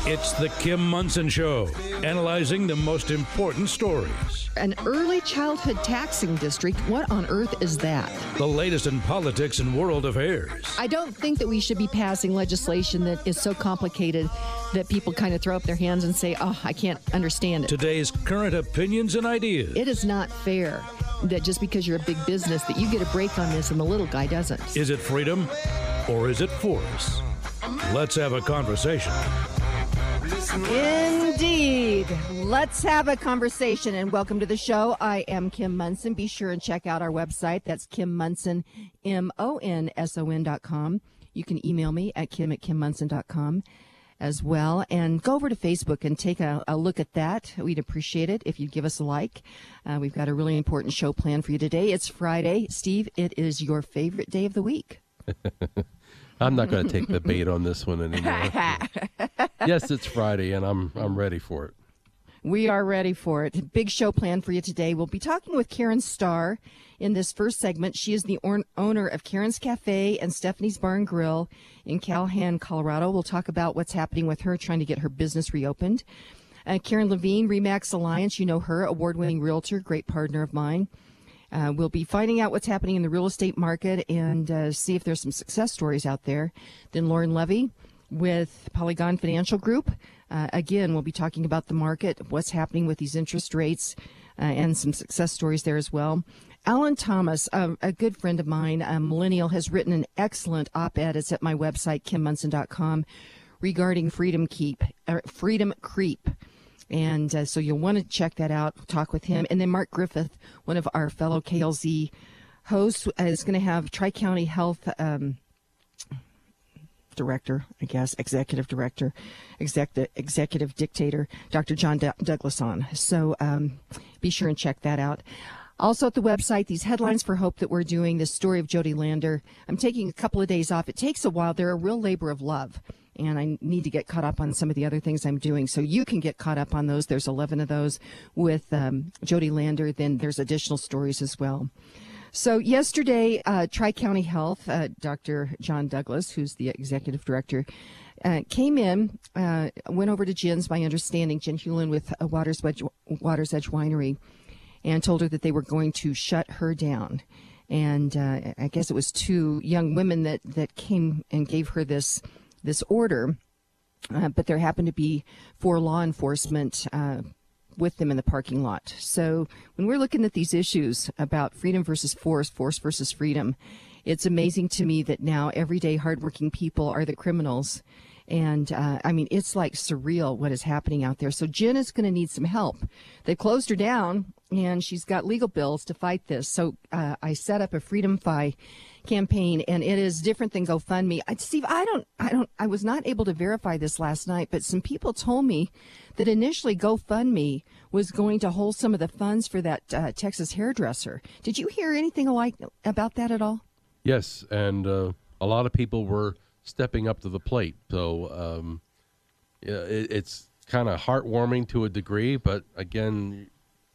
It's the Kim Monson Show, analyzing the most important stories. An early childhood taxing district, what on earth is that? The latest in politics and world affairs. I don't think that we should be passing legislation that is so complicated that people kind of throw up their hands and say, oh, I can't understand it. Today's current opinions and ideas. It is not fair that just because you're a big business that you get a break on this and the little guy doesn't. Is it freedom or is it force? Let's have a conversation. Indeed. Let's have a conversation, and welcome to the show. I am Kim Monson. Be sure and check out our website. That's Kim Monson, MONSON.com. You can email me at kim@kimmonson.com as well. And go over to Facebook and take a look at that. We'd appreciate it if you'd give us a like. We've got a really important show planned for you today. It's Friday. Steve, it is your favorite day of the week. I'm not going to take the bait on this one anymore. Yes, it's Friday, and I'm ready for it. We are ready for it. Big show planned for you today. We'll be talking with Karen Starr in this first segment. She is the owner of Karen's Cafe and Stephanie's Bar and Grill in Calhan, Colorado. We'll talk about what's happening with her trying to get her business reopened. Karen Levine, RE/MAX Alliance, you know her, award-winning realtor, great partner of mine. We'll be finding out what's happening in the real estate market and see if there's some success stories out there. Then Lauren Levy with Polygon Financial Group. Again, we'll be talking about the market, what's happening with these interest rates, and some success stories there as well. Alan Thomas, a good friend of mine, a millennial, has written an excellent op-ed. It's at my website, kimmonson.com, regarding freedom creep. And so you'll want to check that out, talk with him. And then Mark Griffith, one of our fellow KLZ hosts, is going to have Tri-County Health Director, I guess, Executive Director, Executive Dictator, Dr. John Douglas on. So be sure and check that out. Also at the website, these headlines for hope that we're doing, the story of Jody Lander. I'm taking a couple of days off. It takes a while. They're a real labor of love. And I need to get caught up on some of the other things I'm doing. So you can get caught up on those. There's 11 of those with Jody Lander. Then there's additional stories as well. So yesterday, Tri-County Health, Dr. John Douglas, who's the executive director, came in, went over to Jen's, my understanding, Jen Hewlin with Water's Edge Winery, and told her that they were going to shut her down. And I guess it was two young women that came and gave her this order, but there happened to be 4 law enforcement with them in the parking lot. So when we're looking at these issues about freedom versus force versus freedom, it's amazing to me that now everyday hardworking people are the criminals. And I mean, it's like surreal what is happening out there. So Jen is going to need some help. They closed her down, and she's got legal bills to fight this. So I set up a Freedom Fi campaign, and it is different than GoFundMe. Steve, I was not able to verify this last night, but some people told me that initially GoFundMe was going to hold some of the funds for that Texas hairdresser. Did you hear anything about that at all? Yes, and a lot of people were stepping up to the plate. So it's kind of heartwarming to a degree, but again,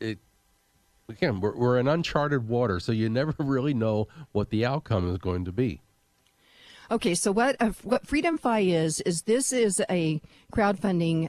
we're in uncharted water, so you never really know what the outcome is going to be. Okay, so what Freedom Fi is this is a crowdfunding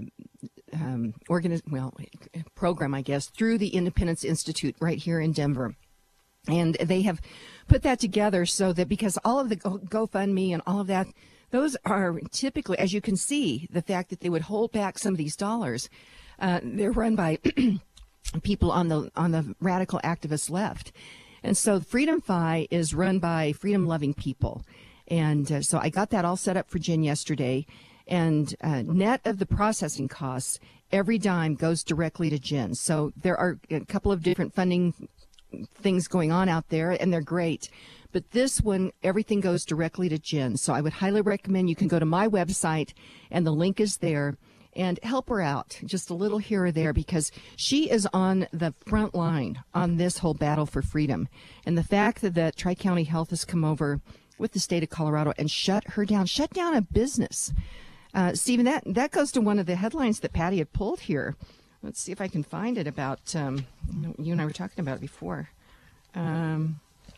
program, I guess, through the Independence Institute right here in Denver. And they have put that together so that because all of the GoFundMe and all of that, those are typically, as you can see, the fact that they would hold back some of these dollars, they're run by people on the radical activist left. And so Freedom Fi is run by freedom-loving people. And so I got that all set up for Jen yesterday. And net of the processing costs, every dime goes directly to Jen. So there are a couple of different funding things going on out there, and they're great. But this one, everything goes directly to Jen. So I would highly recommend you can go to my website, and the link is there, and help her out just a little here or there, because she is on the front line on this whole battle for freedom. And the fact that Tri-County Health has come over with the state of Colorado and shut down a business. Stephen, that goes to one of the headlines that Patty had pulled here. Let's see if I can find it about, you and I were talking about it before. Yeah,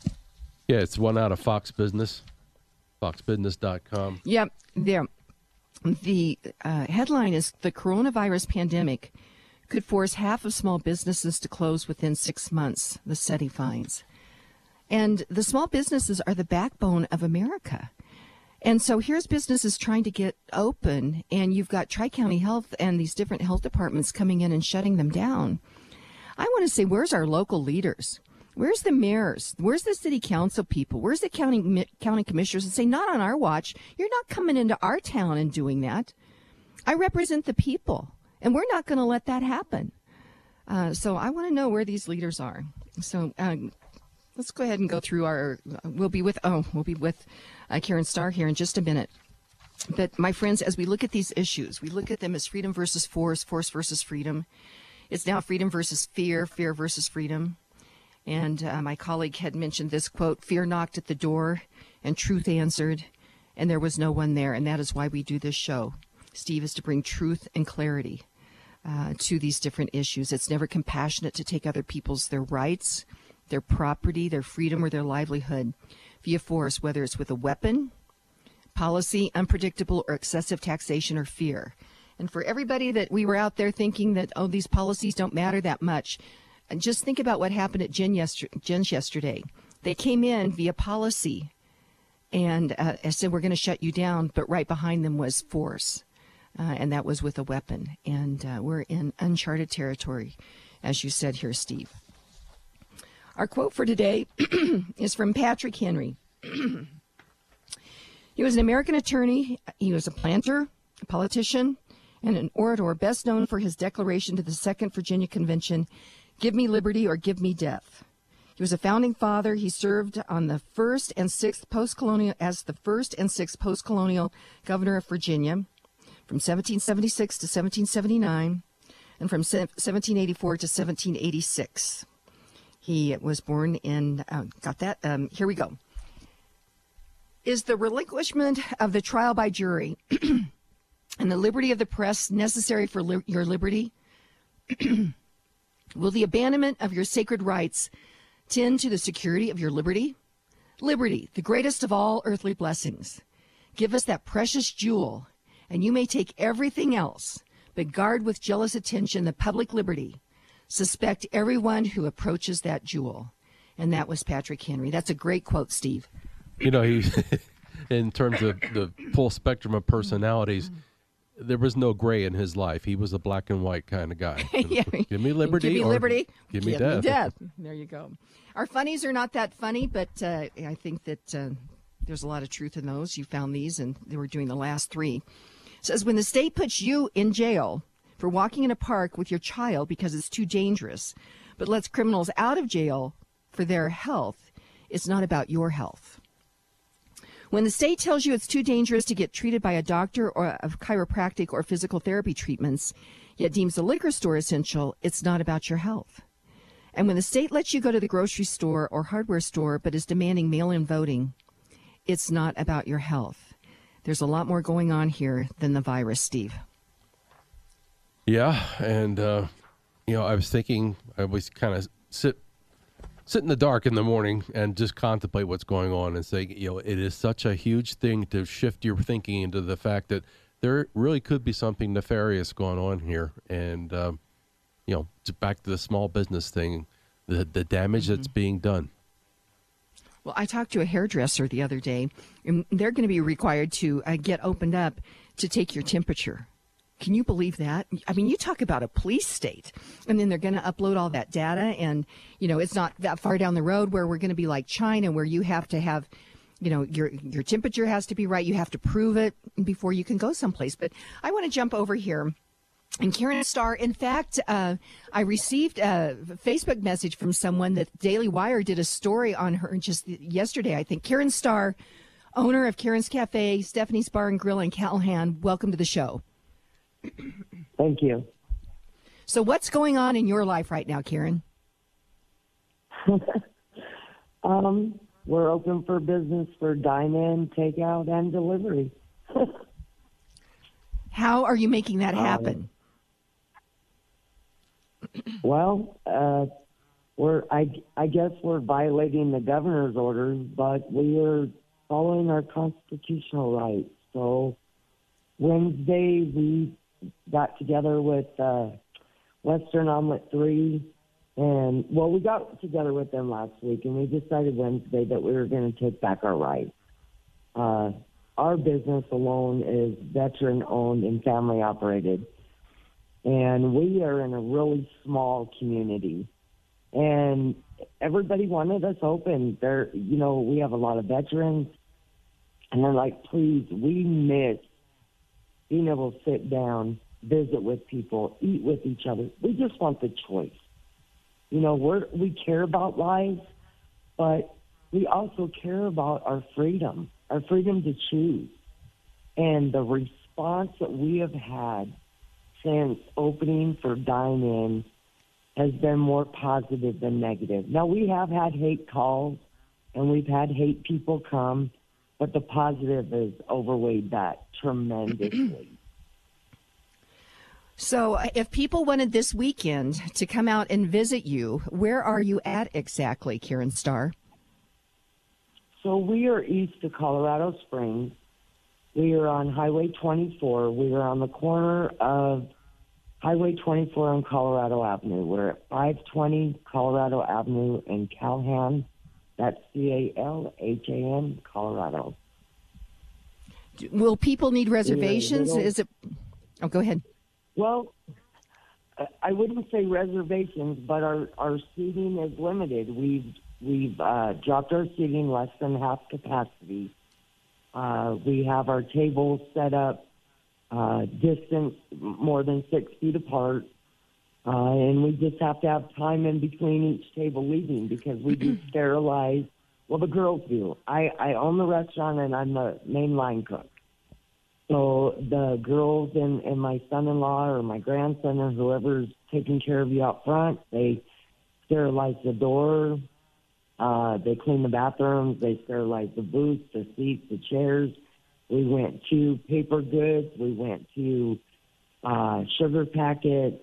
it's one out of Fox Business, foxbusiness.com. Yep, there. The headline is the coronavirus pandemic could force half of small businesses to close within 6 months, the study finds. And the small businesses are the backbone of America. And so here's businesses trying to get open, and you've got Tri-County Health and these different health departments coming in and shutting them down. I want to say, where's our local leaders? Where's the mayors? Where's the city council people? Where's the county commissioners and say, not on our watch. You're not coming into our town and doing that. I represent the people, and we're not going to let that happen. So I want to know where these leaders are. So let's go ahead and go through our. We'll be with Karen Starr here in just a minute. But my friends, as we look at these issues, we look at them as freedom versus force, force versus freedom. It's now freedom versus fear, fear versus freedom. And my colleague had mentioned this quote: "Fear knocked at the door, and truth answered, and there was no one there." And that is why we do this show, Steve, is to bring truth and clarity to these different issues. It's never compassionate to take other people's their rights, their property, their freedom, or their livelihood via force, whether it's with a weapon, policy, unpredictable or excessive taxation, or fear. And for everybody that we were out there thinking that, oh, these policies don't matter that much, and just think about what happened at Jen's yesterday. They came in via policy and said, we're going to shut you down, but right behind them was force, and that was with a weapon. And we're in uncharted territory, as you said here, Steve. Our quote for today is from Patrick Henry. He was an American attorney. He was a planter, a politician, and an orator, best known for his declaration to the Second Virginia Convention, "Give me liberty or give me death." He was a founding father. He served on the first and sixth post-colonial governor of Virginia from 1776 to 1779 and from 1784 to 1786. He was born in, here we go. Is the relinquishment of the trial by jury and the liberty of the press necessary for your liberty? Will the abandonment of your sacred rights tend to the security of your liberty? Liberty, the greatest of all earthly blessings. Give us that precious jewel, and you may take everything else, but guard with jealous attention the public liberty. Suspect everyone who approaches that jewel. And that was Patrick Henry. That's a great quote, Steve. You know, he, in terms of the full spectrum of personalities, there was no gray in his life. He was a black and white kind of guy. Yeah. Give me liberty, give me liberty, give me death. There you go. Our funnies are not that funny, but I think that there's a lot of truth in those. You found these, and they were doing the last three. It says, when the state puts you in jail for walking in a park with your child because it's too dangerous, but lets criminals out of jail for their health, it's not about your health. When the state tells you it's too dangerous to get treated by a doctor or of chiropractic or physical therapy treatments, yet deems the liquor store essential, it's not about your health. And when the state lets you go to the grocery store or hardware store but is demanding mail-in voting, it's not about your health. There's a lot more going on here than the virus, Steve. Yeah, and, I was thinking, I always kind of sit in the dark in the morning and just contemplate what's going on and say, it is such a huge thing to shift your thinking into the fact that there really could be something nefarious going on here. And, back to the small business thing, the damage that's being done. Well, I talked to a hairdresser the other day, and they're going to be required to get opened up to take your temperature. Can you believe that? I mean, you talk about a police state, and then they're going to upload all that data, and, it's not that far down the road where we're going to be like China, where you have to have, your temperature has to be right. You have to prove it before you can go someplace. But I want to jump over here. And Karen Starr, in fact, I received a Facebook message from someone that Daily Wire did a story on her just yesterday, I think. Karen Starr, owner of Karen's Cafe, Stephanie's Bar and Grill in Callahan. Welcome to the show. Thank you. So what's going on in your life right now, Karen? We're open for business for dine-in, takeout, and delivery. How are you making that happen? Well, I guess we're violating the governor's orders, but we are following our constitutional rights. So Wednesday, we got together with Western Omelet 3. And, well, we got together with them last week, and we decided Wednesday that we were going to take back our rights. Our business alone is veteran-owned and family-operated. And we are in a really small community. And everybody wanted us open. We have a lot of veterans. And they're like, please, we miss being able to sit down, visit with people, eat with each other. We just want the choice. We care about lives, but we also care about our freedom to choose. And the response that we have had since opening for dine-in has been more positive than negative. Now, we have had hate calls, and we've had hate people come, but the positive has overweighed that tremendously. So if people wanted this weekend to come out and visit you, where are you at exactly, Karen Starr? So we are east of Colorado Springs. We are on Highway 24. We are on the corner of Highway 24 on Colorado Avenue. We're at 520 Colorado Avenue in Calhan. That's Calhan, Colorado. Will people need reservations? Is it? Oh, go ahead. Well, I wouldn't say reservations, but our seating is limited. We've dropped our seating less than half capacity. We have our tables set up distance more than 6 feet apart, and we just have to have time in between each table leaving because we do sterilize. Well, the girls do. I own the restaurant, and I'm the main line cook. So the girls and my son-in-law or my grandson or whoever's taking care of you out front, they sterilize the door, they clean the bathrooms, they sterilize the booths, the seats, the chairs. We went to paper goods. We went to sugar packets,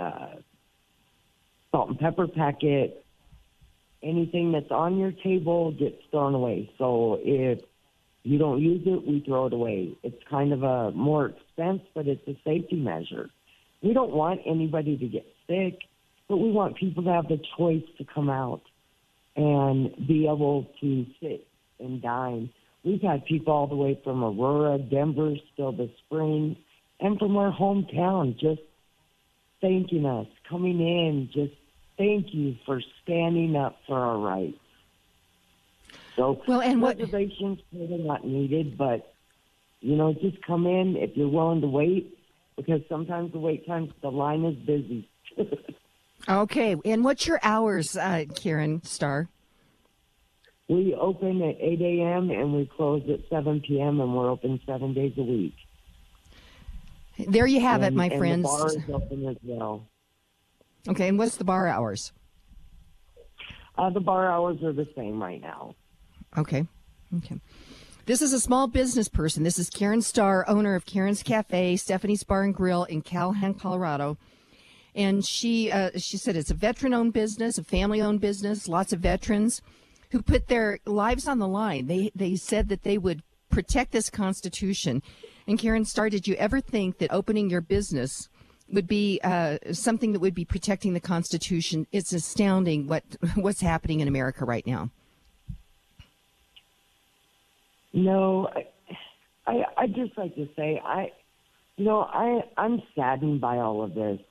salt and pepper packets. Anything that's on your table gets thrown away. So if you don't use it, we throw it away. It's kind of a more expense, but it's a safety measure. We don't want anybody to get sick, but we want people to have the choice to come out and be able to sit and dine. We've had people all the way from Aurora, Denver, Silver Springs, and from our hometown just thanking us, coming in, just thank you for standing up for our rights. So reservations are not needed, but, just come in if you're willing to wait, because sometimes the wait time, the line is busy. Okay. And what's your hours, Karen Starr? We open at 8 a.m. and we close at 7 p.m. and we're open 7 days a week. There you have it, my friends. And the bar is open as well. Okay. And what's the bar hours? The bar hours are the same right now. Okay. This is a small business person. This is Karen Starr, owner of Karen's Cafe, Stephanie's Bar and Grill in Calhan, Colorado. And she said it's a veteran-owned business, a family-owned business, lots of veterans who put their lives on the line. They said that they would protect this Constitution. And Karen Starr, did you ever think that opening your business would be something that would be protecting the Constitution? It's astounding what's happening in America right now. No, I just like to say I'm saddened by all of this.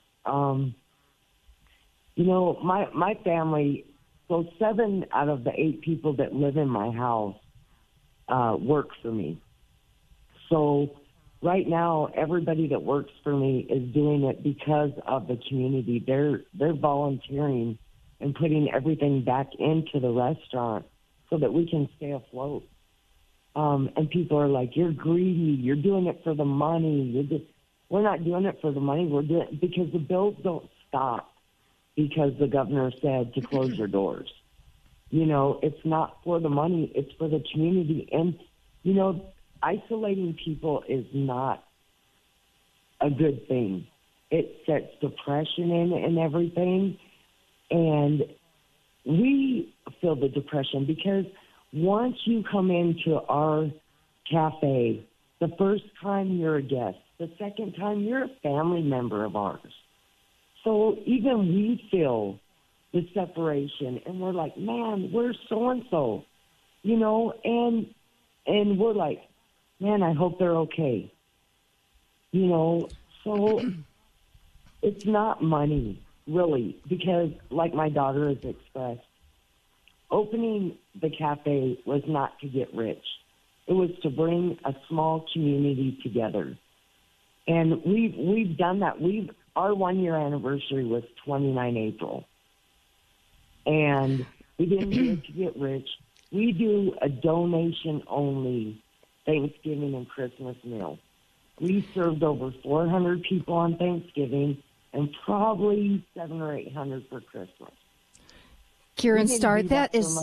My family, so 7 out of the 8 people that live in my house work for me. So right now, everybody that works for me is doing it because of the community. They're volunteering and putting everything back into the restaurant so that we can stay afloat. And people are like, you're greedy. You're doing it for the money. We're not doing it for the money. We're doing it because the bills don't stop because the governor said to close your doors. It's not for the money. It's for the community. And, isolating people is not a good thing. It sets depression in and everything. And we feel the depression because once you come into our cafe The first time you're a guest. The second time you're a family member of ours. So even we feel the separation, and we're like, man, we're so-and-so, you know, and we're like, man, I hope they're okay. You know, so it's not money, really, because like my daughter has expressed, opening the cafe was not to get rich. It was to bring a small community together. And we've done that. Our 1-year anniversary was 29 April. And we didn't do it to get rich. We do a donation-only Thanksgiving and Christmas meal. We served over 400 people on Thanksgiving and probably 700 or 800 for Christmas. Karen Starr, that is...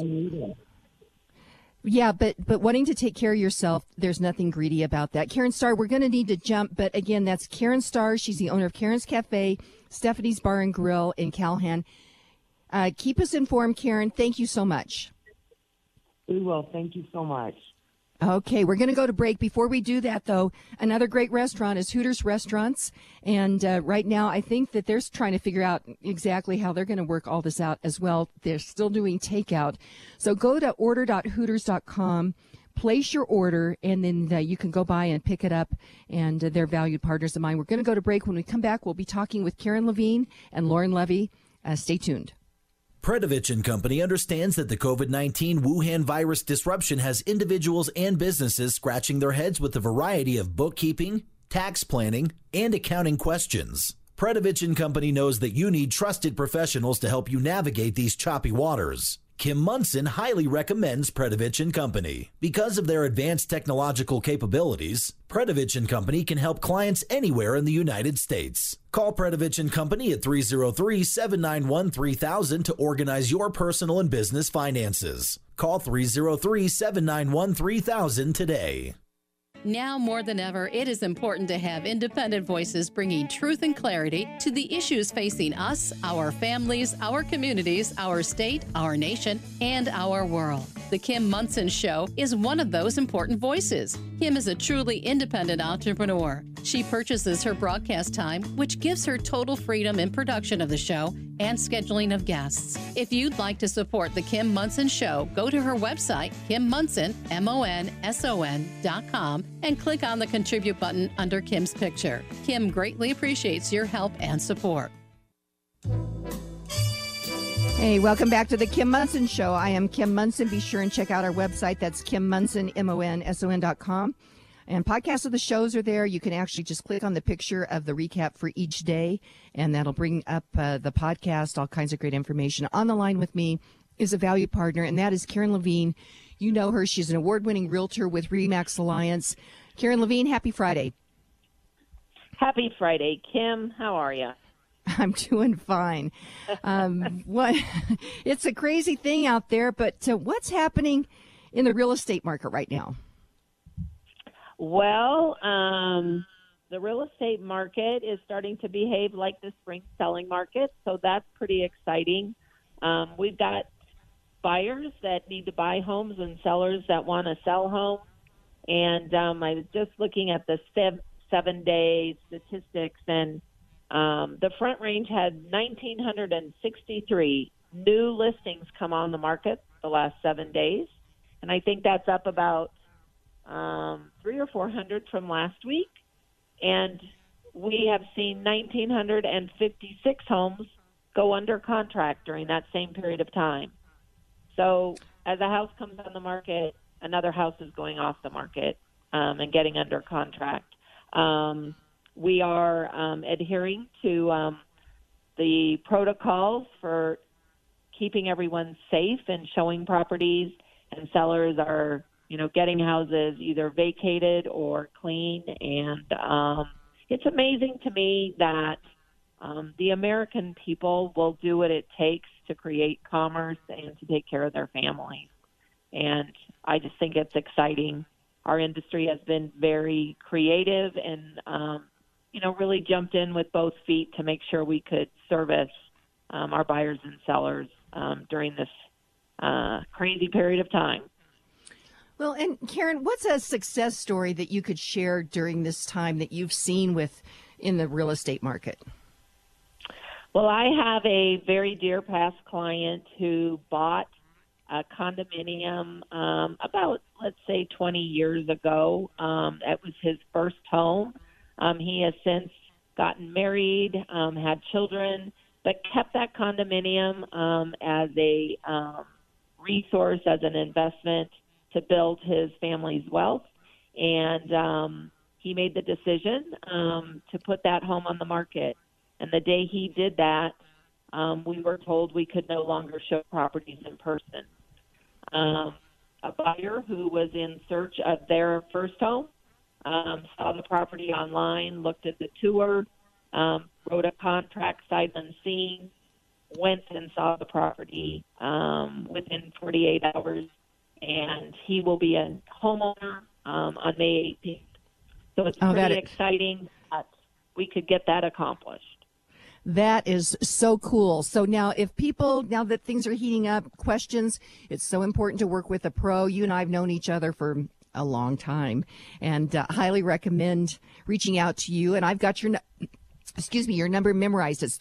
Yeah, but wanting to take care of yourself, there's nothing greedy about that. Karen Starr, we're going to need to jump, but again, that's Karen Starr. She's the owner of Karen's Cafe, Stephanie's Bar and Grill in Calhan. Keep us informed, Karen. Thank you so much. We will. Thank you so much. Okay, we're going to go to break. Before we do that, though, another great restaurant is Hooters Restaurants. And right now, I think that they're trying to figure out exactly how they're going to work all this out as well. They're still doing takeout. So go to order.hooters.com, place your order, and then you can go by and pick it up. And they're valued partners of mine. We're going to go to break. When we come back, we'll be talking with Karen Levine and Lauren Levy. Stay tuned. Predovich and Company understands that the COVID-19 Wuhan virus disruption has individuals and businesses scratching their heads with a variety of bookkeeping, tax planning, and accounting questions. Predovich and Company knows that you need trusted professionals to help you navigate these choppy waters. Kim Munson highly recommends Predovich and Company. Because of their advanced technological capabilities, Predovich and Company can help clients anywhere in the United States. Call Predovich and Company at 303-791-3000 to organize your personal and business finances. Call 303-791-3000 today. Now more than ever, it is important to have independent voices bringing truth and clarity to the issues facing us, our families, our communities, our state, our nation, and our world. The Kim Munson Show is one of those important voices. Kim is a truly independent entrepreneur. She purchases her broadcast time, which gives her total freedom in production of the show and scheduling of guests. If you'd like to support The Kim Munson Show, go to her website, KimMunson, MONSON.com, and click on the Contribute button under Kim's picture. Kim greatly appreciates your help and support. Hey, welcome back to The Kim Munson Show. I am Kim Munson. Be sure and check out our website. That's KimMunson, MONSON.com. And podcasts of the shows are there. You can actually just click on the picture of the recap for each day, and that'll bring up the podcast, all kinds of great information. On the line with me is a valued partner, and that is Karen Levine. You know her. She's an award-winning realtor with RE/MAX Alliance. Karen Levine, happy Friday. Happy Friday. Kim, how are you? I'm doing fine. It's a crazy thing out there, but what's happening in the real estate market right now? Well, the real estate market is starting to behave like the spring selling market, so that's pretty exciting. We've got buyers that need to buy homes and sellers that want to sell homes. And I was just looking at the 7-day statistics, and the Front Range had 1,963 new listings come on the market the last 7 days. And I think that's up about 300 or 400 from last week. And we have seen 1,956 homes go under contract during that same period of time. So as a house comes on the market, another house is going off the market and getting under contract. We are adhering to the protocols for keeping everyone safe and showing properties, and sellers are, getting houses either vacated or clean. And it's amazing to me that the American people will do what it takes to create commerce and to take care of their families. And I just think it's exciting. Our industry has been very creative and, really jumped in with both feet to make sure we could service our buyers and sellers during this crazy period of time. Well, and Karen, what's a success story that you could share during this time that you've seen in the real estate market? Well, I have a very dear past client who bought a condominium about, let's say, 20 years ago. It was his first home. He has since gotten married, had children, but kept that condominium as a resource, as an investment to build his family's wealth. And he made the decision to put that home on the market. And the day he did that, we were told we could no longer show properties in person. A buyer who was in search of their first home saw the property online, looked at the tour, wrote a contract sight unseen, went and saw the property within 48 hours, and he will be a homeowner on May 18th. So it's pretty exciting that we could get that accomplished. That is so cool. So now now that things are heating up, questions, it's so important to work with a pro. You and I have known each other for a long time and highly recommend reaching out to you. And I've got your number memorized. It's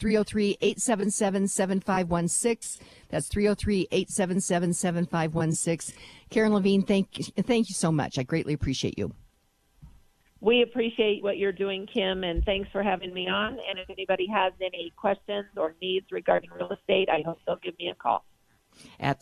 303-877-7516. That's 303-877-7516. Karen Levine, thank you so much. I greatly appreciate you. We appreciate what you're doing, Kim, and thanks for having me on. And if anybody has any questions or needs regarding real estate, I hope they'll give me a call. At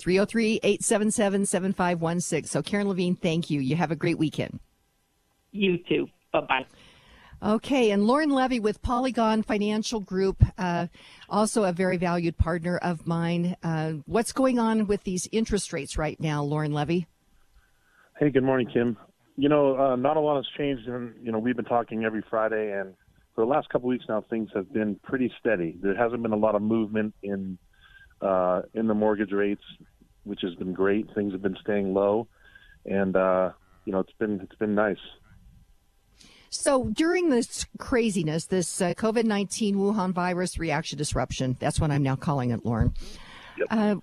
303-877-7516. So, Karen Levine, thank you. You have a great weekend. You too. Bye-bye. Okay, and Lauren Levy with Polygon Financial Group, also a very valued partner of mine. What's going on with these interest rates right now, Lauren Levy? Hey, good morning, Kim. Not a lot has changed, and we've been talking every Friday, and for the last couple of weeks now, things have been pretty steady. There hasn't been a lot of movement in the mortgage rates, which has been great. Things have been staying low, and it's been nice. So during this craziness, this COVID-19 Wuhan virus reaction disruption, that's what I'm now calling it, Lauren. Yep.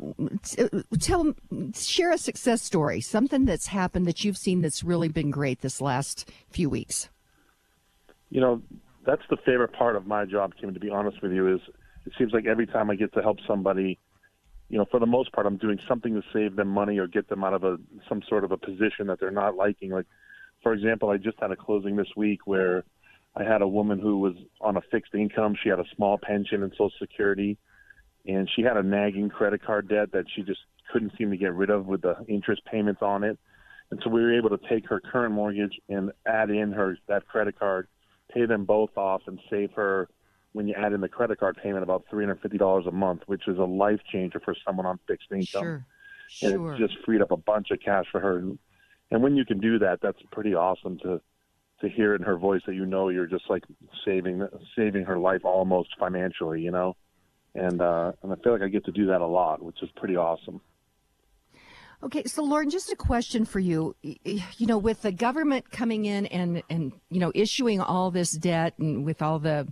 Share a success story, something that's happened that you've seen that's really been great this last few weeks. That's the favorite part of my job, Kim, to be honest with you, is it seems like every time I get to help somebody, for the most part, I'm doing something to save them money or get them out of some sort of a position that they're not liking. Like, for example, I just had a closing this week where I had a woman who was on a fixed income. She had a small pension and Social Security, and she had a nagging credit card debt that she just couldn't seem to get rid of with the interest payments on it. And so we were able to take her current mortgage and add in that credit card, pay them both off, and save her, when you add in the credit card payment, about $350 a month, which is a life changer for someone on fixed income. Sure. And it just freed up a bunch of cash for her. And when you can do that, that's pretty awesome to hear in her voice that you're just like saving her life almost financially, And I feel like I get to do that a lot, which is pretty awesome. Okay, so Lauren, just a question for you. With the government coming in and issuing all this debt, and with all the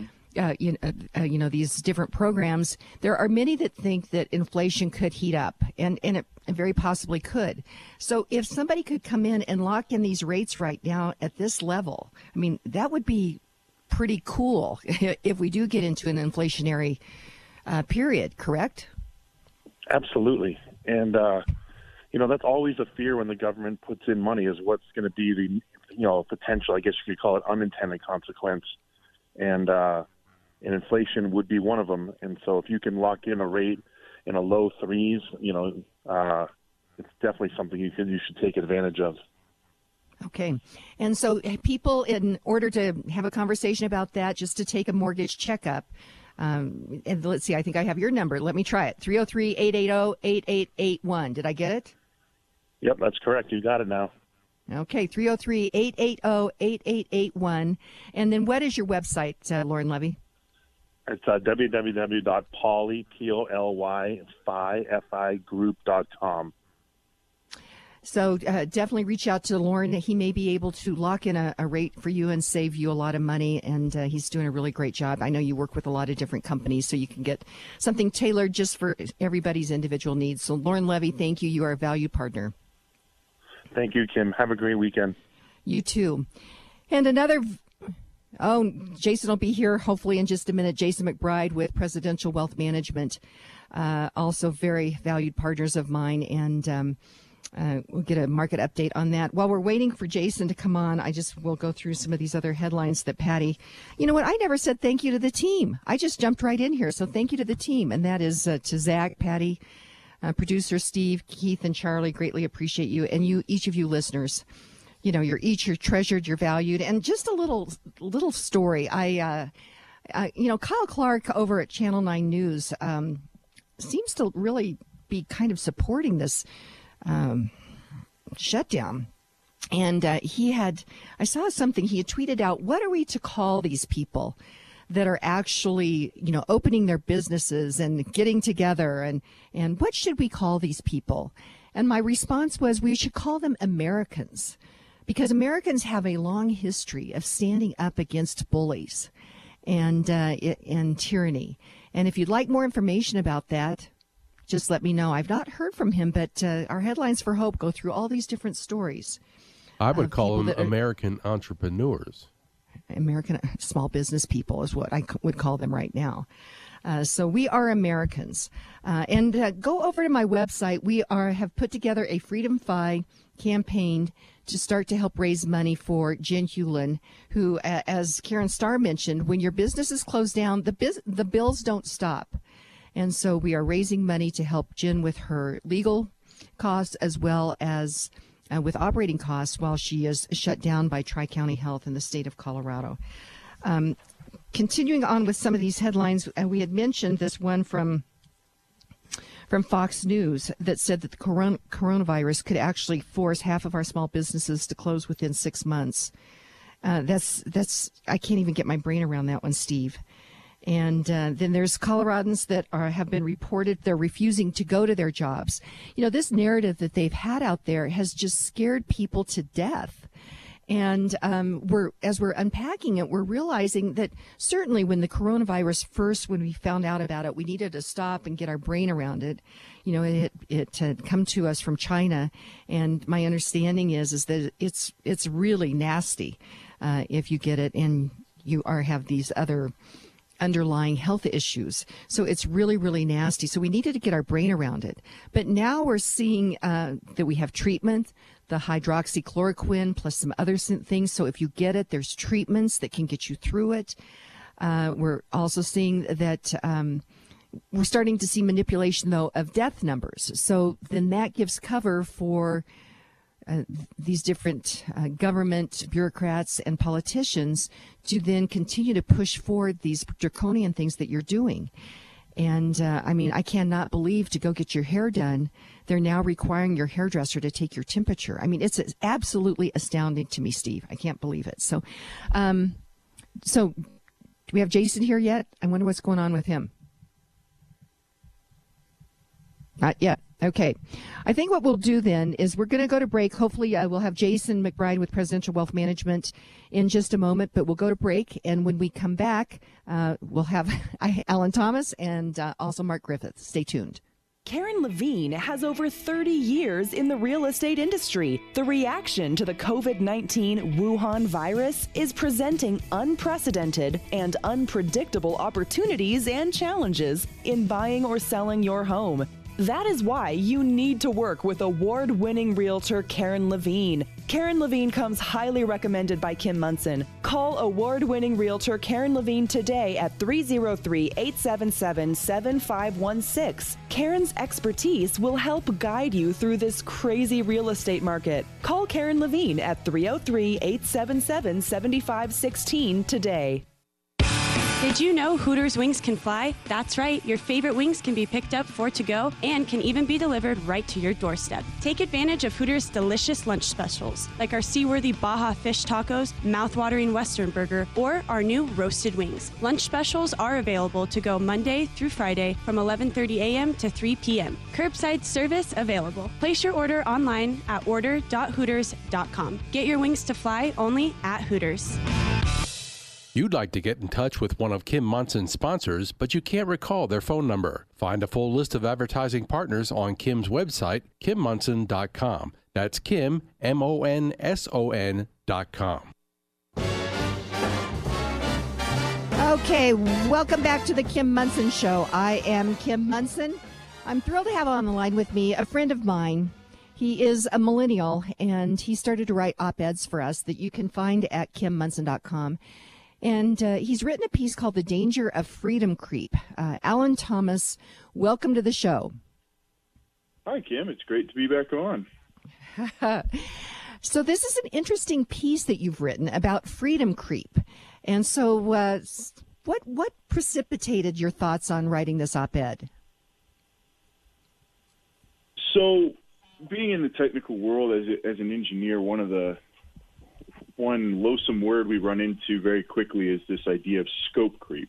these different programs, there are many that think that inflation could heat up, and it very possibly could. So if somebody could come in and lock in these rates right now at this level, I mean, that would be pretty cool if we do get into an inflationary period, correct? Absolutely. And, that's always a fear when the government puts in money, is what's going to be the, potential, I guess you could call it, unintended consequence. And inflation would be one of them. And so if you can lock in a rate in a low threes, it's definitely something you should take advantage of. Okay. And so people, in order to have a conversation about that, just to take a mortgage checkup, and let's see, I think I have your number. Let me try it. 303-880-8881. Did I get it? Yep, that's correct. You got it now. Okay, 303-880-8881. And then what is your website, Lauren Levy? It's www.polygroup.com. So definitely reach out to Lauren. He may be able to lock in a rate for you and save you a lot of money, and he's doing a really great job. I know you work with a lot of different companies, so you can get something tailored just for everybody's individual needs. So Lauren Levy, thank you. You are a valued partner. Thank you, Kim. Have a great weekend. You too. And Jason will be here hopefully in just a minute. Jason McBride with Presidential Wealth Management, also very valued partners of mine, and we'll get a market update on that. While we're waiting for Jason to come on, will go through some of these other headlines that Patty, you know what, I never said thank you to the team. I just jumped right in here. So thank you to the team. And that is to Zach, Patty, producer Steve, Keith, and Charlie. Greatly appreciate you. And each of you listeners. You know, you're treasured, you're valued. And just a little story. Kyle Clark over at Channel 9 News seems to really be kind of supporting this shutdown. And I saw something, he had tweeted out, what are we to call these people that are actually, opening their businesses and getting together, and what should we call these people? And my response was, we should call them Americans. Because Americans have a long history of standing up against bullies and tyranny. And if you'd like more information about that, just let me know. I've not heard from him, but our Headlines for Hope go through all these different stories. I would call them American entrepreneurs. American small business people is what I would call them right now. So we are Americans. And go over to my website. We have put together a Freedom Fi campaign to start to help raise money for Jen Hewlin, who, as Karen Starr mentioned, when your business is closed down, the bills don't stop. And so we are raising money to help Jen with her legal costs as well as with operating costs while she is shut down by Tri-County Health in the state of Colorado. Continuing on with some of these headlines, we had mentioned this one from Fox News that said that the coronavirus could actually force half of our small businesses to close within 6 months. That's I can't even get my brain around that one, Steve. And then there's Coloradans that have been reported they're refusing to go to their jobs. This narrative that they've had out there has just scared people to death. And as we're unpacking it, we're realizing that certainly when the coronavirus when we found out about it, we needed to stop and get our brain around it. It had come to us from China, and my understanding is that it's really nasty if you get it and you have these other underlying health issues. So it's really, really nasty. So we needed to get our brain around it. But now we're seeing that we have treatment, the hydroxychloroquine plus some other things. So if you get it, there's treatments that can get you through it. We're also seeing that we're starting to see manipulation, though, of death numbers. So then that gives cover for these different government bureaucrats and politicians to then continue to push forward these draconian things that you're doing. And I cannot believe to go get your hair done, they're now requiring your hairdresser to take your temperature. It's absolutely astounding to me, Steve. I can't believe it. So do we have Jason here yet? I wonder what's going on with him. Not yet. Okay. I think what we'll do then is we're going to go to break. Hopefully we'll have Jason McBride with Presidential Wealth Management in just a moment, but we'll go to break. And when we come back, we'll have Alan Thomas and also Mark Griffith. Stay tuned. Karen Levine has over 30 years in the real estate industry. The reaction to the COVID-19 Wuhan virus is presenting unprecedented and unpredictable opportunities and challenges in buying or selling your home. That is why you need to work with award-winning realtor Karen Levine. Karen Levine comes highly recommended by Kim Munson. Call award-winning realtor Karen Levine today at 303-877-7516. Karen's expertise will help guide you through this crazy real estate market. Call Karen Levine at 303-877-7516 today. Did you know Hooters wings can fly? That's right, your favorite wings can be picked up for to go and can even be delivered right to your doorstep. Take advantage of Hooters' delicious lunch specials, like our seaworthy Baja fish tacos, mouth-watering Western burger, or our new roasted wings. Lunch specials are available to go Monday through Friday from 11:30 a.m. to 3 p.m. Curbside service available. Place your order online at order.hooters.com. Get your wings to fly only at Hooters. You'd like to get in touch with one of Kim Munson's sponsors, but you can't recall their phone number. Find a full list of advertising partners on Kim's website, kimmunson.com. That's Kim, MONSON.com. Okay, welcome back to the Kim Monson Show. I am Kim Monson. I'm thrilled to have on the line with me a friend of mine. He is a millennial, and he started to write op-eds for us that you can find at KimMonson.com. And he's written a piece called The Danger of Freedom Creep. Alan Thomas, welcome to the show. Hi, Kim. It's great to be back on. So this is an interesting piece that you've written about freedom creep. And so what precipitated your thoughts on writing this op-ed? So being in the technical world as an engineer, one loathsome word we run into very quickly is this idea of scope creep.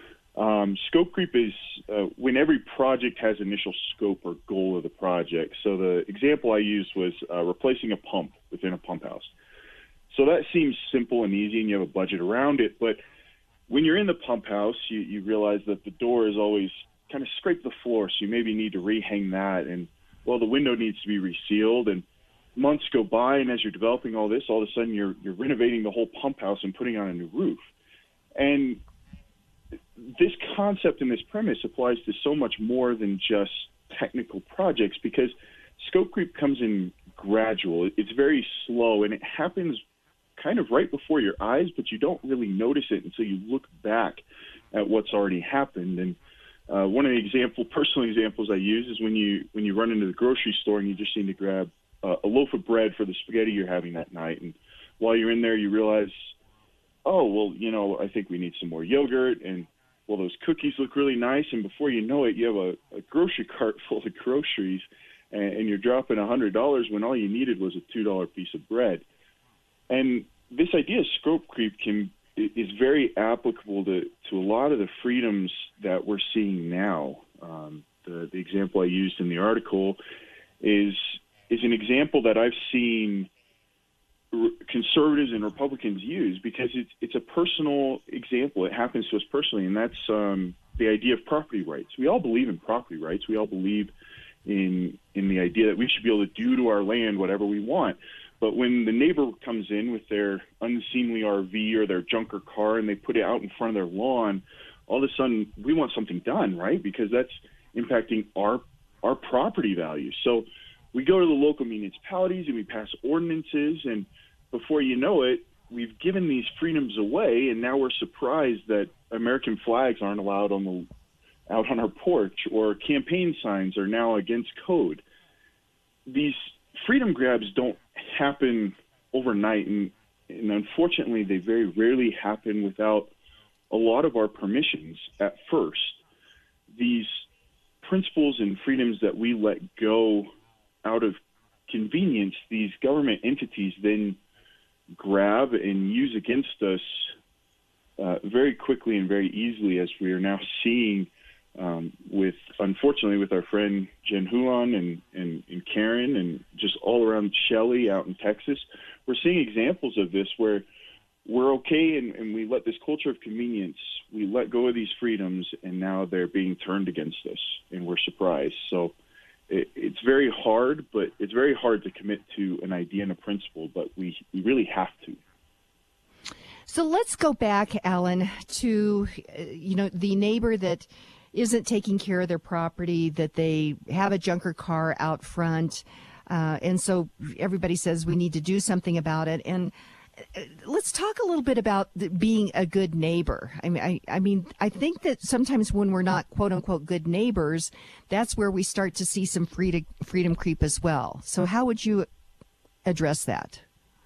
Scope creep is when every project has initial scope or goal of the project. So the example I used was replacing a pump within a pump house. So that seems simple and easy, and you have a budget around it. But when you're in the pump house, you realize that the door is always kind of scraped the floor, so you maybe need to rehang that. And, well, the window needs to be resealed. And months go by, and as you're developing all this, all of a sudden you're renovating the whole pump house and putting on a new roof. And this concept and this premise applies to so much more than just technical projects, because scope creep comes in gradual. It's very slow, and it happens kind of right before your eyes, but you don't really notice it until you look back at what's already happened. And one of the personal examples I use is when you run into the grocery store and you just need to grab a loaf of bread for the spaghetti you're having that night. And while you're in there, you realize, oh, well, I think we need some more yogurt. And, well, those cookies look really nice. And before you know it, you have a grocery cart full of groceries, and you're dropping $100 when all you needed was a $2 piece of bread. And this idea of scope creep is very applicable to a lot of the freedoms that we're seeing now. The example I used in the article is an example that I've seen conservatives and Republicans use, because it's a personal example. It happens to us personally, and that's the idea of property rights. We all believe in property rights. We all believe in the idea that we should be able to do to our land whatever we want. But when the neighbor comes in with their unseemly RV or their junker car and they put it out in front of their lawn, all of a sudden we want something done, right? Because that's impacting our property value. So we go to the local municipalities and we pass ordinances, and before you know it, we've given these freedoms away, and now we're surprised that American flags aren't allowed out on our porch, or campaign signs are now against code. These freedom grabs don't happen overnight, and unfortunately they very rarely happen without a lot of our permissions at first. These principles and freedoms that we let go out of convenience, these government entities then grab and use against us very quickly and very easily, as we are now seeing unfortunately with our friend Jen Hulan and Karen, and just all around Shelley out in Texas. We're seeing examples of this where we're okay and we let this culture of convenience, we let go of these freedoms, and now they're being turned against us, and we're surprised. So it's very hard, but it's very hard to commit to an idea and a principle, but we really have to. So let's go back, Alan, to the neighbor that isn't taking care of their property, that they have a junker car out front, and so everybody says we need to do something about it. And let's talk a little bit about being a good neighbor. I think that sometimes when we're not quote unquote good neighbors, that's where we start to see some freedom creep as well. So how would you address that?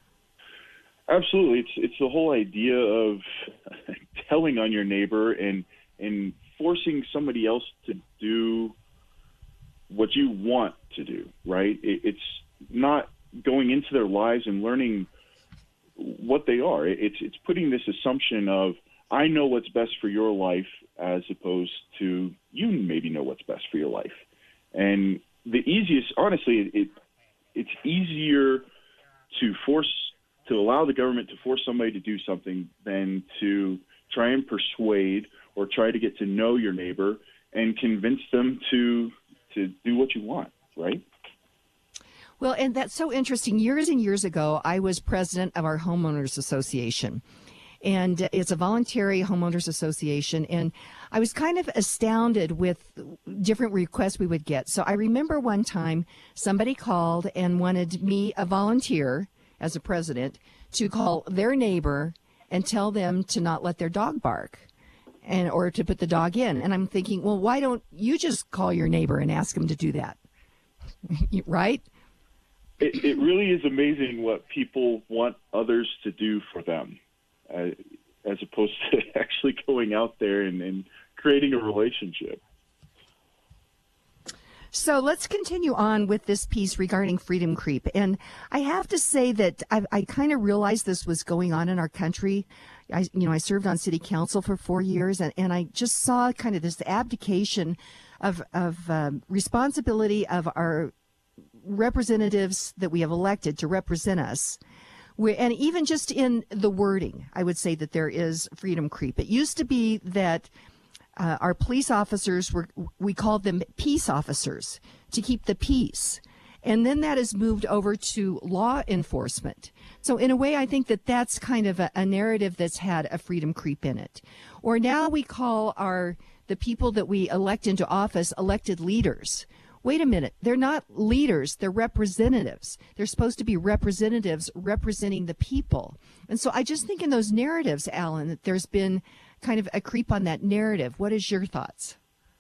Absolutely. It's the whole idea of telling on your neighbor and forcing somebody else to do what you want to do, right? It's not going into their lives and learning what they are. It's putting this assumption of, I know what's best for your life, as opposed to you maybe know what's best for your life. And the easiest, honestly, it's easier to allow the government to force somebody to do something than to try and persuade or try to get to know your neighbor and convince them to do what you want, right? Well, and that's so interesting. Years and years ago, I was president of our homeowners association. And it's a voluntary homeowners association. And I was kind of astounded with different requests we would get. So I remember one time somebody called and wanted me, a volunteer as a president, to call their neighbor and tell them to not let their dog bark or to put the dog in. And I'm thinking, well, why don't you just call your neighbor and ask him to do that? Right? It really is amazing what people want others to do for them. As opposed to actually going out there and creating a relationship. So let's continue on with this piece regarding freedom creep. And I have to say that I kind of realized this was going on in our country. I served on city council for 4 years, and I just saw kind of this abdication of responsibility of our representatives that we have elected to represent us. And even just in the wording, I would say that there is freedom creep. It used to be that our police officers we called them peace officers to keep the peace. And then that has moved over to law enforcement. So in a way, I think that that's kind of a narrative that's had a freedom creep in it. Or now we call the people that we elect into office elected leaders. Wait a minute, they're not leaders, they're representatives. They're supposed to be representatives representing the people. And so I just think in those narratives, Alan, that there's been kind of a creep on that narrative. What is your thoughts?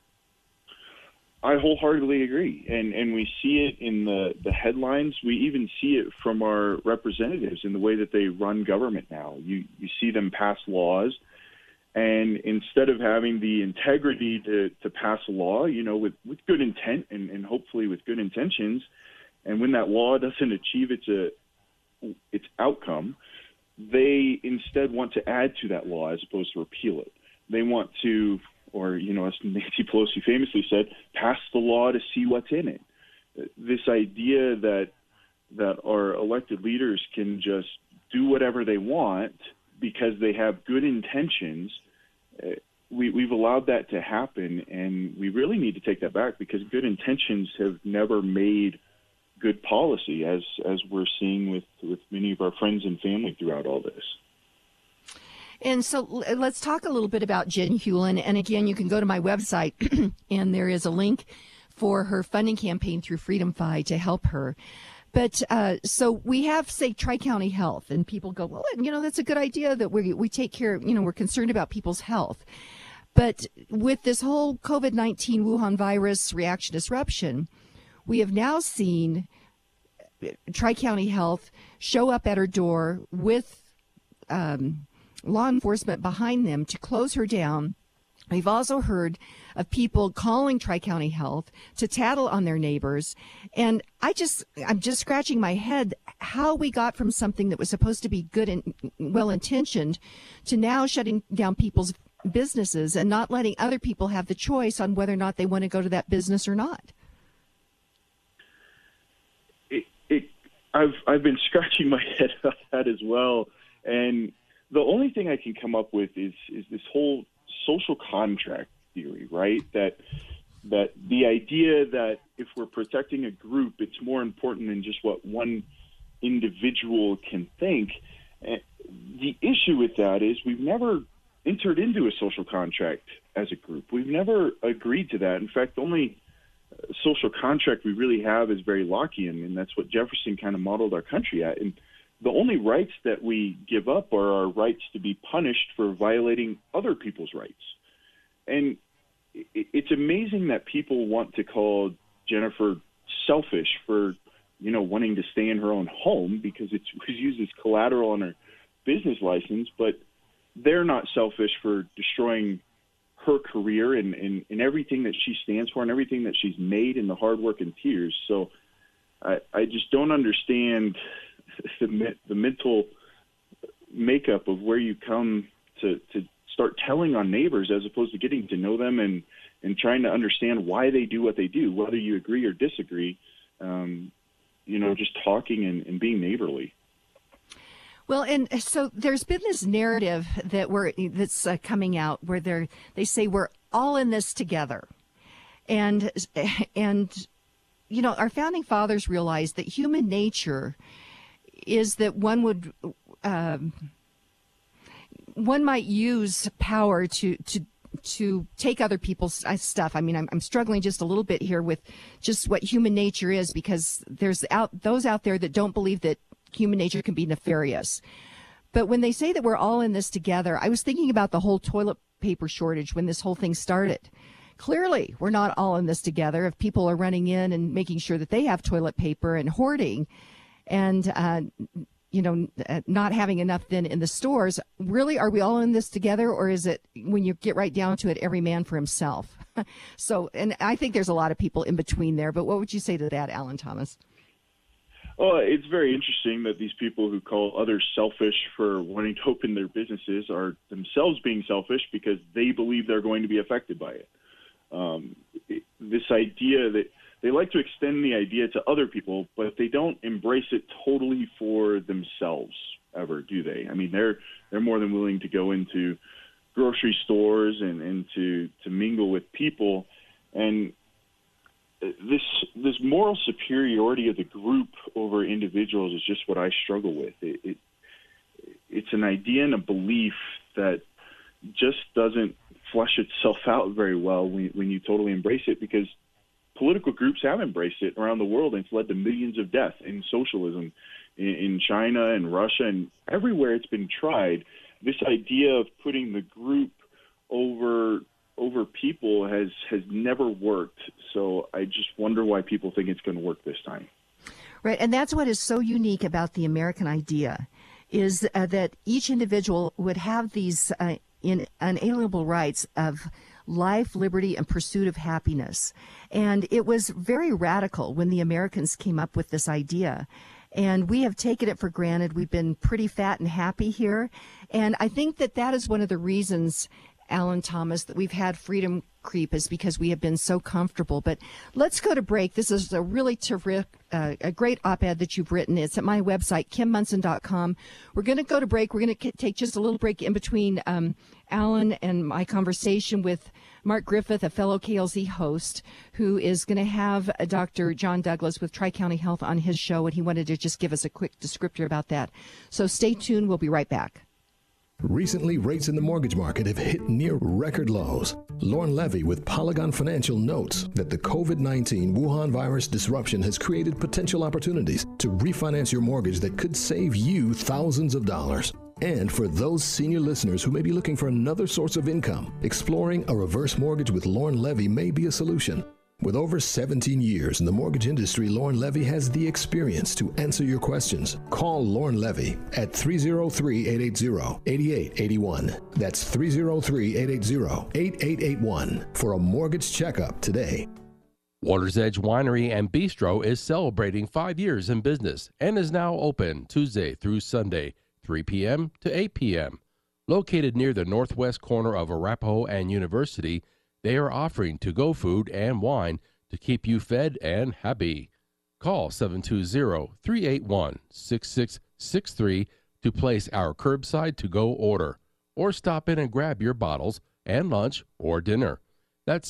I wholeheartedly agree. And we see it in the headlines. We even see it from our representatives in the way that they run government now. You see them pass laws. And instead of having the integrity to pass a law, with good intent and hopefully with good intentions, and when that law doesn't achieve its outcome, they instead want to add to that law as opposed to repeal it. They want to, or, as Nancy Pelosi famously said, pass the law to see what's in it. This idea that our elected leaders can just do whatever they want because they have good intentions, we've allowed that to happen, and we really need to take that back because good intentions have never made good policy, as we're seeing with many of our friends and family throughout all this. And so let's talk a little bit about Jen Hewlin. And again, you can go to my website, and there is a link for her funding campaign through Freedom Fi to help her. But so we have, say, Tri-County Health, and people go, well, that's a good idea that we take care of, we're concerned about people's health. But with this whole COVID-19 Wuhan virus reaction disruption, we have now seen Tri-County Health show up at her door with law enforcement behind them to close her down. We've also heard of people calling Tri-County Health to tattle on their neighbors. And I'm just scratching my head how we got from something that was supposed to be good and well-intentioned to now shutting down people's businesses and not letting other people have the choice on whether or not they want to go to that business or not. I've been scratching my head about that as well. And the only thing I can come up with is this whole social contract theory, right? That the idea that if we're protecting a group, it's more important than just what one individual can think. The issue with that is we've never entered into a social contract as a group. We've never agreed to that. In fact, the only social contract we really have is very Lockean, and that's what Jefferson kind of modeled our country at. And the only rights that we give up are our rights to be punished for violating other people's rights. And it's amazing that people want to call Jennifer selfish for, wanting to stay in her own home because it was used as collateral on her business license, but they're not selfish for destroying her career and everything that she stands for and everything that she's made in the hard work and tears. So I just don't understand the mental makeup of where you come to start telling on neighbors as opposed to getting to know them and trying to understand why they do what they do, whether you agree or disagree, just talking and being neighborly. Well, and so there's been this narrative that's coming out where they say we're all in this together. And our founding fathers realized that human nature is that one might use power to take other people's stuff. I mean, I'm struggling just a little bit here with just what human nature is, because there's those out there that don't believe that human nature can be nefarious. But when they say that we're all in this together, I was thinking about the whole toilet paper shortage when this whole thing started. Clearly, we're not all in this together. If people are running in and making sure that they have toilet paper and hoarding and, not having enough then in the stores, really, are we all in this together? Or is it, when you get right down to it, every man for himself? So, and I think there's a lot of people in between there. But what would you say to that, Alan Thomas? Well, it's very interesting that these people who call others selfish for wanting to open their businesses are themselves being selfish because they believe they're going to be affected by it. This idea that they like to extend the idea to other people, but they don't embrace it totally for themselves ever, do they? I mean, they're more than willing to go into grocery stores and to mingle with people. And this moral superiority of the group over individuals is just what I struggle with. It's an idea and a belief that just doesn't flesh itself out very well when you totally embrace it, because political groups have embraced it around the world, and it's led to millions of deaths in socialism in China and Russia and everywhere it's been tried. This idea of putting the group over people has never worked. So I just wonder why people think it's going to work this time. Right, and that's what is so unique about the American idea, is that each individual would have these inalienable rights of life, liberty, and pursuit of happiness. And it was very radical when the Americans came up with this idea. And we have taken it for granted. We've been pretty fat and happy here. And I think that is one of the reasons, Alan Thomas, that we've had freedom creep, is because we have been so comfortable. But let's go to break. This is a really terrific, a great op-ed that you've written. It's at my website, KimMunson.com. We're going to go to break. We're going to take just a little break in between Alan and my conversation with Mark Griffith, a fellow KLZ host, who is going to have Dr. John Douglas with Tri-County Health on his show, and he wanted to just give us a quick descriptor about that. So stay tuned. We'll be right back. Recently, rates in the mortgage market have hit near record lows. Lauren Levy with Polygon Financial notes that the COVID-19 Wuhan virus disruption has created potential opportunities to refinance your mortgage that could save you thousands of dollars. And for those senior listeners who may be looking for another source of income, exploring a reverse mortgage with Lauren Levy may be a solution. With over 17 years in the mortgage industry, Lauren Levy has the experience to answer your questions. Call Lauren Levy at 303-880-8881. That's 303-880-8881 for a mortgage checkup today. Water's Edge Winery and Bistro is celebrating 5 years in business and is now open Tuesday through Sunday, 3 p.m. to 8 p.m. Located near the northwest corner of Arapahoe and University, they are offering to-go food and wine to keep you fed and happy. Call 720-381-6663 to place our curbside to-go order, or stop in and grab your bottles and lunch or dinner. That's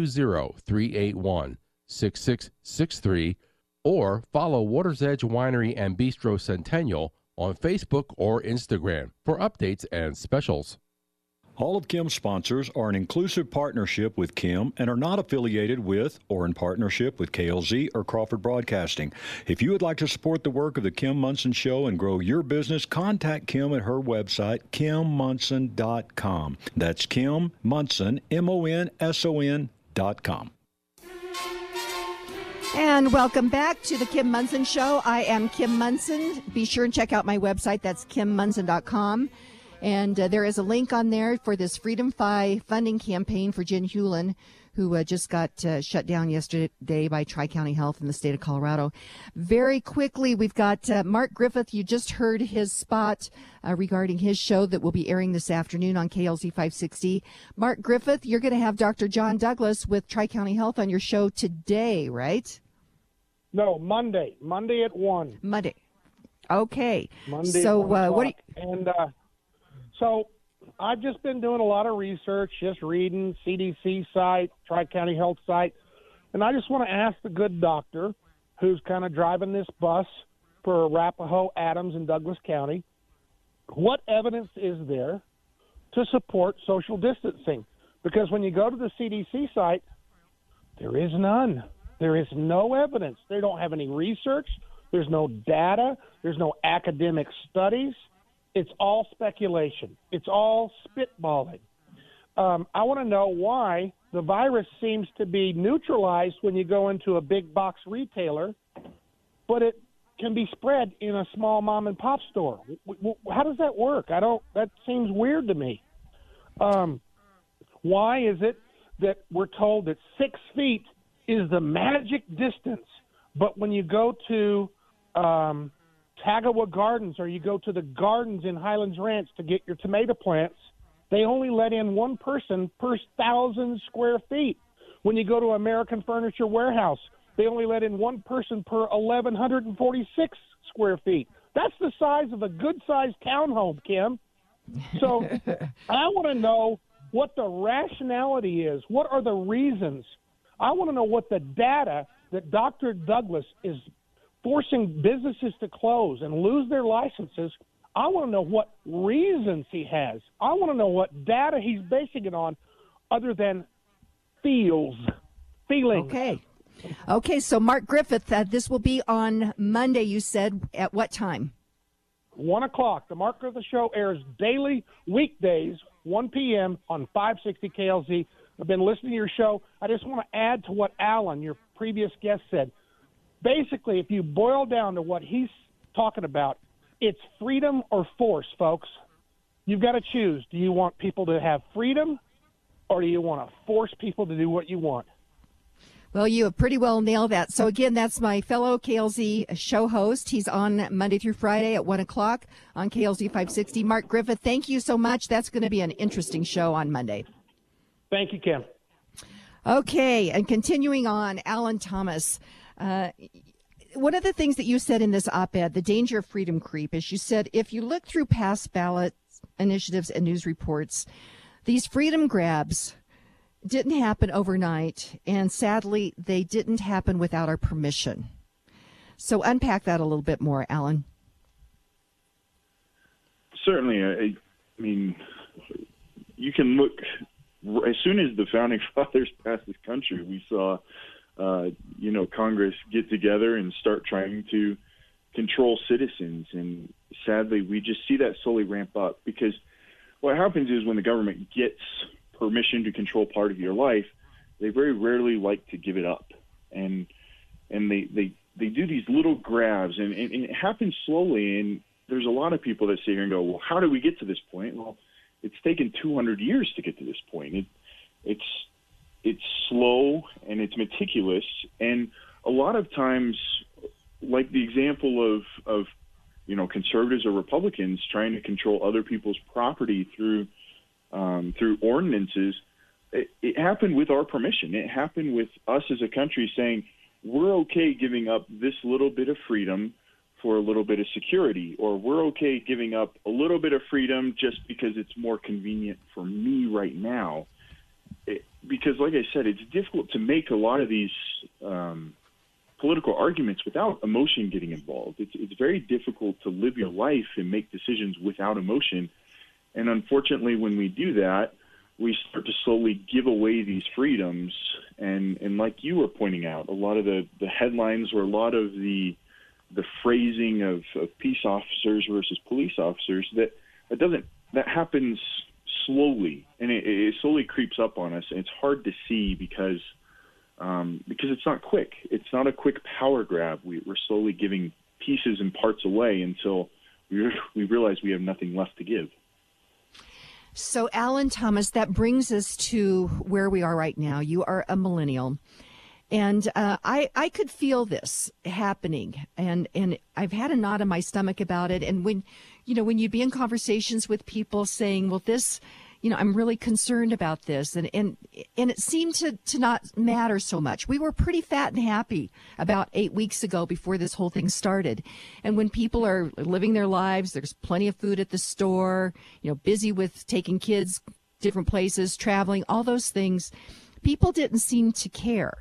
720-381-6663, or follow Water's Edge Winery and Bistro Centennial on Facebook or Instagram for updates and specials. All of Kim's sponsors are an inclusive partnership with Kim and are not affiliated with or in partnership with KLZ or Crawford Broadcasting. If you would like to support the work of the Kim Munson Show and grow your business, contact Kim at her website, KimMunson.com. That's Kim Munson, MONSON.com. And welcome back to the Kim Munson Show. I am Kim Munson. Be sure and check out my website. That's KimMunson.com. And there is a link on there for this Freedom Fi funding campaign for Jen Hewlin, who just got shut down yesterday by Tri-County Health in the state of Colorado. Very quickly, we've got Mark Griffith. You just heard his spot regarding his show that will be airing this afternoon on KLZ 560. Mark Griffith, you're going to have Dr. John Douglas with Tri-County Health on your show today, right? No, Monday. Monday at 1. Monday. Okay. Monday so, at 1 what? So I've just been doing a lot of research, just reading CDC site, Tri-County Health site. And I just want to ask the good doctor who's kind of driving this bus for Arapahoe, Adams, and Douglas County, what evidence is there to support social distancing? Because when you go to the CDC site, there is none. There is no evidence. They don't have any research. There's no data. There's no academic studies. It's all speculation. It's all spitballing. I want to know why the virus seems to be neutralized when you go into a big box retailer, but it can be spread in a small mom and pop store. How does that work? That seems weird to me. Why is it that we're told that 6 feet is the magic distance, but when you go to Tagawa Gardens or you go to the gardens in Highlands Ranch to get your tomato plants, they only let in one person per 1,000 square feet. When you go to American Furniture Warehouse, they only let in one person per 1,146 square feet. That's the size of a good-sized townhome, Kim. So I want to know what the rationality is. What are the reasons? I want to know what the data that Dr. Douglas is forcing businesses to close and lose their licenses. I want to know what reasons he has. I want to know what data he's basing it on other than feelings. Okay, so Mark Griffith, this will be on Monday, you said. At what time? 1 o'clock. The Mark Griffith Show airs daily, weekdays, 1 p.m. on 560 KLZ. I've been listening to your show. I just want to add to what Alan, your previous guest, said. Basically, if you boil down to what he's talking about, it's freedom or force, folks. You've got to choose. Do you want people to have freedom, or do you want to force people to do what you want? Well, you have pretty well nailed that. So, again, that's my fellow KLZ show host. He's on Monday through Friday at 1 o'clock on KLZ 560. Mark Griffith, thank you so much. That's going to be an interesting show on Monday. Thank you, Kim. Okay, and continuing on, Alan Thomas. One of the things that you said in this op-ed, the danger of freedom creep, is you said if you look through past ballot initiatives and news reports, these freedom grabs didn't happen overnight, and sadly, they didn't happen without our permission. So unpack that a little bit more, Alan. Certainly. I mean, you can look, as soon as the Founding Fathers passed this country, we saw Congress get together and start trying to control citizens. And sadly, we just see that slowly ramp up, because what happens is when the government gets permission to control part of your life, they very rarely like to give it up. And they do these little grabs, and it happens slowly. And there's a lot of people that sit here and go, well, how did we get to this point? Well, it's taken 200 years to get to this point. It's slow and it's meticulous, and a lot of times, like the example of conservatives or Republicans trying to control other people's property through ordinances, it happened with our permission. It happened with us as a country saying we're okay giving up this little bit of freedom for a little bit of security, or we're okay giving up a little bit of freedom just because it's more convenient for me right now. Because, like I said, it's difficult to make a lot of these political arguments without emotion getting involved. It's very difficult to live your life and make decisions without emotion. And unfortunately, when we do that, we start to slowly give away these freedoms. And like you were pointing out, a lot of the headlines or a lot of the phrasing of peace officers versus police officers, that happens slowly, and it slowly creeps up on us, and it's hard to see because it's not quick. It's not a quick power grab. We're slowly giving pieces and parts away until we realize we have nothing left to give. So, Alan Thomas, that brings us to where we are right now. You are a millennial, and I could feel this happening, and I've had a knot in my stomach about it. And when you'd be in conversations with people saying, well, this, I'm really concerned about this. And it seemed to not matter so much. We were pretty fat and happy about 8 weeks ago before this whole thing started. And when people are living their lives, there's plenty of food at the store, busy with taking kids different places, traveling, all those things, people didn't seem to care.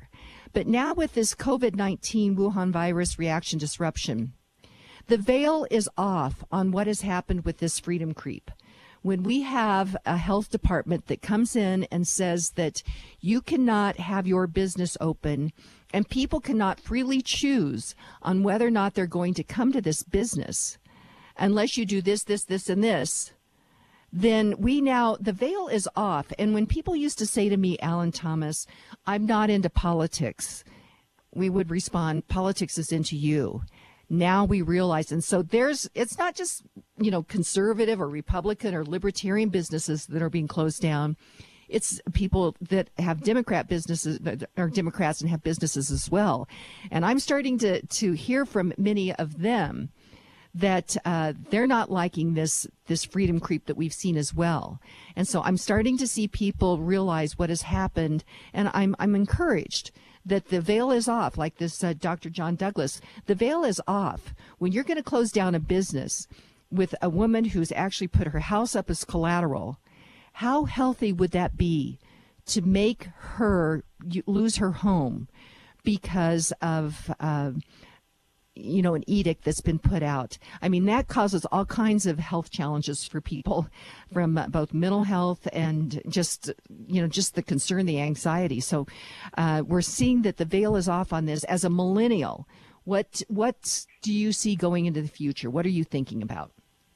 But now with this COVID-19 Wuhan virus reaction disruption, the veil is off on what has happened with this freedom creep. When we have a health department that comes in and says that you cannot have your business open and people cannot freely choose on whether or not they're going to come to this business unless you do this, this, this, and this, then the veil is off. And when people used to say to me, Alan Thomas, I'm not into politics, we would respond, politics is into you. Now we realize, and so it's not just, conservative or Republican or libertarian businesses that are being closed down. It's people that have Democrat businesses, or Democrats and have businesses as well. And I'm starting to hear from many of them that they're not liking this freedom creep that we've seen as well. And so I'm starting to see people realize what has happened, and I'm encouraged that the veil is off, like this Dr. John Douglas. The veil is off. When you're going to close down a business with a woman who's actually put her house up as collateral, how healthy would that be to make her lose her home because of an edict that's been put out? I mean, that causes all kinds of health challenges for people, from both mental health and just the concern, the anxiety. So we're seeing that the veil is off on this. As a millennial, what do you see going into the future? What are you thinking about?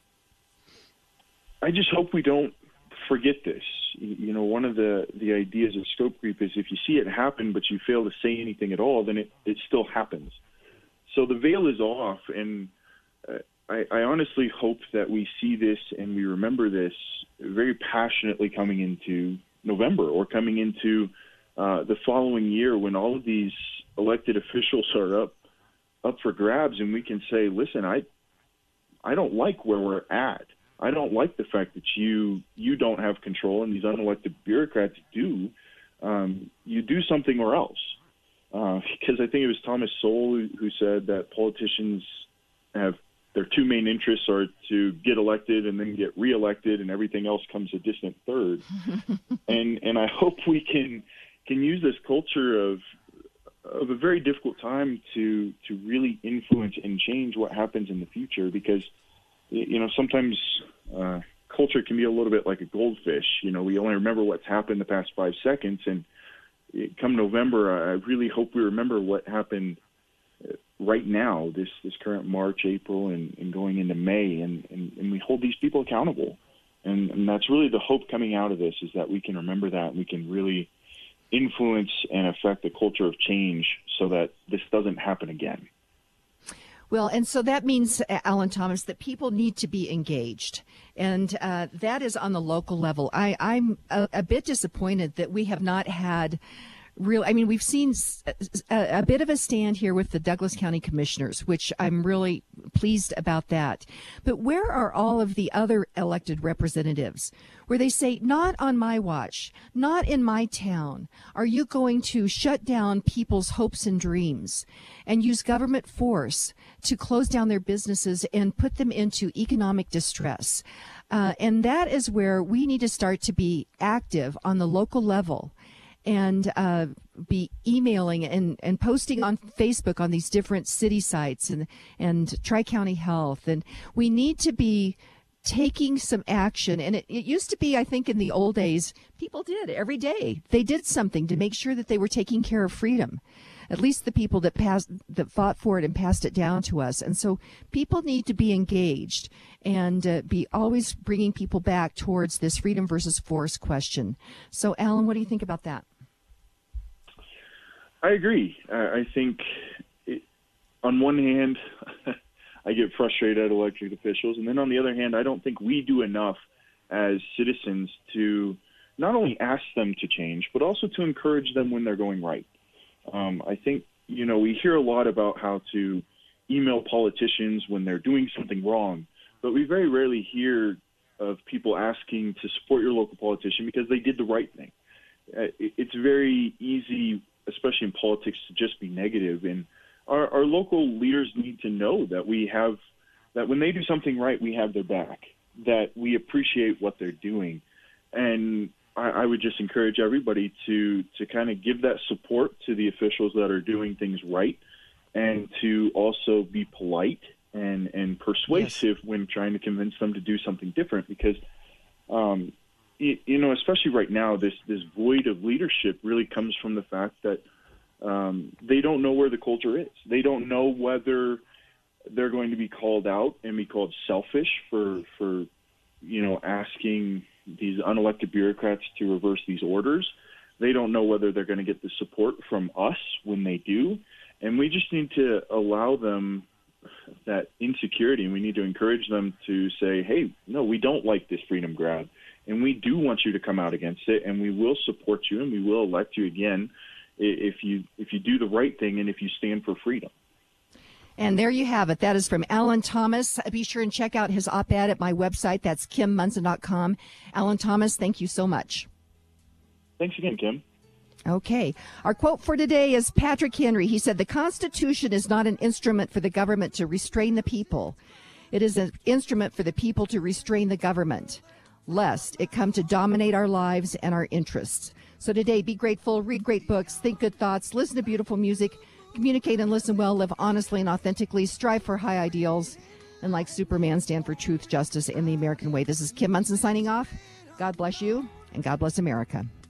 I just hope we don't forget this. One of the ideas of scope creep is if you see it happen but you fail to say anything at all, then it still happens. So the veil is off, and I honestly hope that we see this and we remember this very passionately coming into November or coming into the following year, when all of these elected officials are up for grabs, and we can say, listen, I don't like where we're at. I don't like the fact that you don't have control and these unelected bureaucrats do. You do something or else. Because I think it was Thomas Sowell who said that politicians have their two main interests are to get elected and then get reelected, and everything else comes a distant third. and I hope we can use this culture of a very difficult time to really influence and change what happens in the future, because sometimes culture can be a little bit like a goldfish. We only remember what's happened the past 5 seconds, and come November, I really hope we remember what happened right now, this current March, April, and going into May, and we hold these people accountable. And that's really the hope coming out of this, is that we can remember that, and we can really influence and affect the culture of change so that this doesn't happen again. Well, and so that means, Alan Thomas, that people need to be engaged, and that is on the local level. I'm a bit disappointed that we have not had we've seen a bit of a stand here with the Douglas County Commissioners, which I'm really pleased about that. But where are all of the other elected representatives where they say, not on my watch, not in my town, are you going to shut down people's hopes and dreams and use government force to close down their businesses and put them into economic distress? And that is where we need to start to be active on the local level, and be emailing and posting on Facebook on these different city sites and Tri-County Health. And we need to be taking some action. And it used to be, I think in the old days, people did every day. They did something to make sure that they were taking care of freedom, at least the people that fought for it and passed it down to us. And so people need to be engaged and be always bringing people back towards this freedom versus force question. So, Alan, what do you think about that? I agree. I think on one hand, I get frustrated at elected officials, and then on the other hand, I don't think we do enough as citizens to not only ask them to change, but also to encourage them when they're going right. I think, we hear a lot about how to email politicians when they're doing something wrong, but we very rarely hear of people asking to support your local politician because they did the right thing. It's very easy, especially in politics, to just be negative. And our local leaders need to know that that when they do something right, we have their back, that we appreciate what they're doing. And I would just encourage everybody to kind of give that support to the officials that are doing things right, and to also be polite and persuasive when trying to convince them to do something different. Because, especially right now, this void of leadership really comes from the fact that they don't know where the culture is. They don't know whether they're going to be called out and be called selfish for asking these unelected bureaucrats to reverse these orders. They don't know whether they're going to get the support from us when they do. And we just need to allow them that insecurity, and we need to encourage them to say, hey, no, we don't like this freedom grab, and we do want you to come out against it, and we will support you, and we will elect you again if you do the right thing and if you stand for freedom. And there you have it. That is from Alan Thomas. Be sure and check out his op-ed at my website. That's KimMunson.com. Alan Thomas, thank you so much. Thanks again, Kim. Okay. Our quote for today is Patrick Henry. He said, "The Constitution is not an instrument for the government to restrain the people. It is an instrument for the people to restrain the government, lest it come to dominate our lives and our interests." So today, be grateful, read great books, think good thoughts, listen to beautiful music, communicate and listen well, live honestly and authentically, strive for high ideals, and like Superman, stand for truth, justice, and the American way. This is Kim Munson signing off. God bless you, and God bless America.